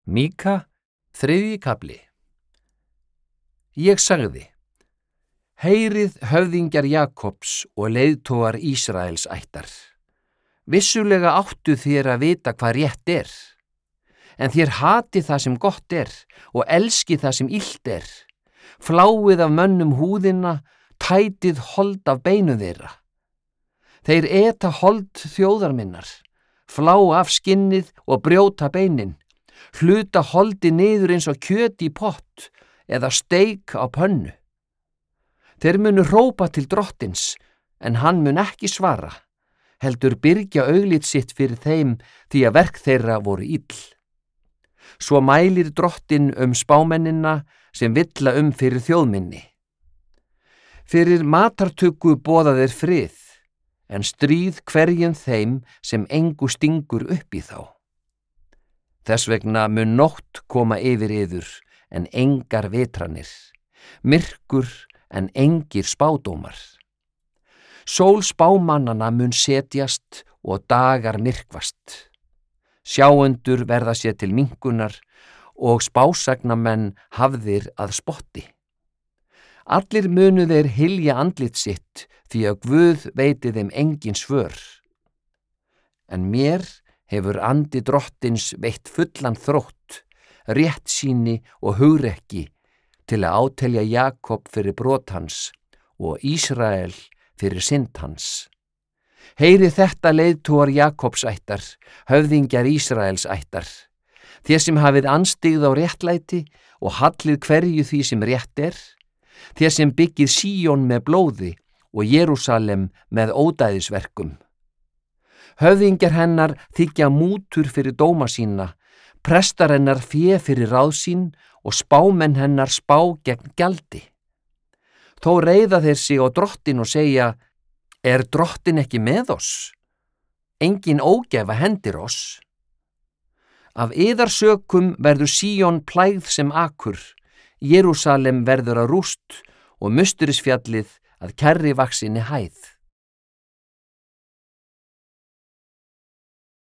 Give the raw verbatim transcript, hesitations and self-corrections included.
Míka, þriðji kafli. Ég sagði: Heyrið höfðingjar Jakobs og leiðtogar Ísraels ættar. Vissulega áttu þér að vita hvað rétt er, en þér hatið það sem gott er og elskið það sem illt er. Fláið af mönnum húðina, tætið hold af beinu þeirra. Þeir eta hold þjóðar minnar, flá af skinnið og brjóta beinin, hluta holdi niður eins og kjöt í pott eða steik á pönnu. Þeir munu hrópa til drottins, en hann mun ekki svara, heldur byrgja auglít sitt fyrir þeim því að verk þeirra voru ill. Svo mælir drottin um spámennina sem villa um fyrir þjóðminni. Fyrir matartöku boða þeir frið, en stríð hverjum þeim sem engu stingur upp í þá. Þess vegna mun nótt koma yfir yður, en engar vetranir, myrkur en engir spádómar. Sól spámannana mun setjast og dagar myrkvast. Sjáendur verða sér til minnkunar og spásagnamenn hafðir að spotti. Allir munu þeir hylja andlit sitt því að Guð veiti þeim engin svör. En mér hefur andi drottins veitt fullan þrótt, réttsýni og hugrekki til að átelja Jakob fyrir brot hans og Ísrael fyrir synd hans. Heyrið þetta leiðtogar Jakobs ættar, höfðingjar Ísraels ættar, þér sem hafið anstigð á réttlæti og hallið hverju því sem rétt er, þér sem byggið Síón með blóði og Jerúsalem með ódæðisverkum. Höfðingjar hennar þykja mútur fyrir dóma sína, prestar hennar fé fyrir ráð sín og spámenn hennar spá gegn gjaldi. Þó reiða þeir sig á drottin og segja: Er drottin ekki með oss? Engin ógæfa hendir oss. Af yðar sökum verður Síón plægð sem akur, Jerúsalem verður að rúst og musterisfjallið að kærri vaxinni hæð.